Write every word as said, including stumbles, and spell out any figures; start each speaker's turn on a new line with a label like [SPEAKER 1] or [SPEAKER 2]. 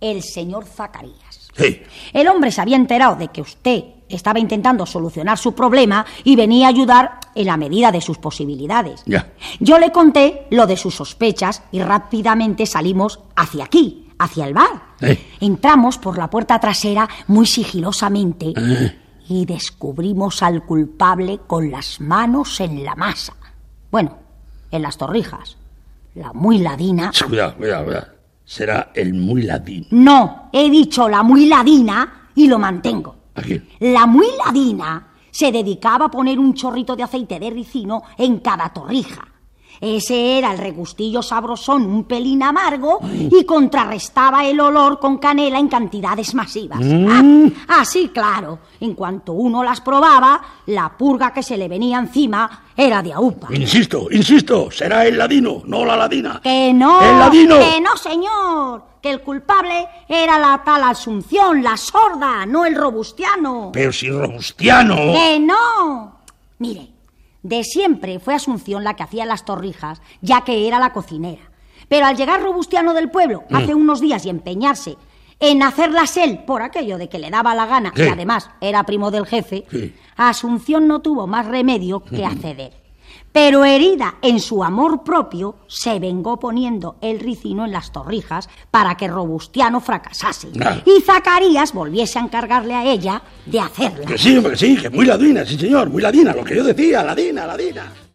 [SPEAKER 1] el señor Zacarías.
[SPEAKER 2] Sí.
[SPEAKER 1] El hombre se había enterado de que usted estaba intentando solucionar su problema y venía a ayudar en la medida de sus posibilidades.
[SPEAKER 2] Ya.
[SPEAKER 1] Yo le conté lo de sus sospechas y rápidamente salimos hacia aquí, hacia el bar.
[SPEAKER 2] Eh.
[SPEAKER 1] Entramos por la puerta trasera muy sigilosamente
[SPEAKER 2] Eh.
[SPEAKER 1] y descubrimos al culpable con las manos en la masa. Bueno, en las torrijas. La muy ladina...
[SPEAKER 2] Cuidado, cuidado, cuidado. Será el muy ladino.
[SPEAKER 1] No, he dicho la muy ladina y lo mantengo.
[SPEAKER 2] ¿A quién?
[SPEAKER 1] La muy ladina se dedicaba a poner un chorrito de aceite de ricino en cada torrija. Ese era el regustillo sabrosón, un pelín amargo, y contrarrestaba el olor con canela en cantidades masivas.
[SPEAKER 2] Mm.
[SPEAKER 1] Ah, así, claro. En cuanto uno las probaba, la purga que se le venía encima era de aupa.
[SPEAKER 2] Insisto, insisto, será el ladino, no la ladina.
[SPEAKER 1] ¡Que no!
[SPEAKER 2] ¡El ladino!
[SPEAKER 1] ¡Que no, señor! Que el culpable era la tal Asunción, la sorda, no el robustiano.
[SPEAKER 2] Pero si robustiano...
[SPEAKER 1] ¡Que no! Mire, de siempre fue Asunción la que hacía las torrijas, ya que era la cocinera. Pero al llegar robustiano del pueblo
[SPEAKER 2] Mm.
[SPEAKER 1] hace unos días y empeñarse en hacerlas él por aquello de que le daba la gana,
[SPEAKER 2] Sí.
[SPEAKER 1] y además era primo del jefe,
[SPEAKER 2] Sí.
[SPEAKER 1] Asunción no tuvo más remedio que acceder. Pero herida en su amor propio, se vengó poniendo el ricino en las torrijas para que Robustiano fracasase.
[SPEAKER 2] Ah.
[SPEAKER 1] Y Zacarías volviese a encargarle a ella de hacerla.
[SPEAKER 2] Que sí, hombre, que sí, que muy ladina, sí señor, muy ladina, lo que yo decía, ladina, ladina.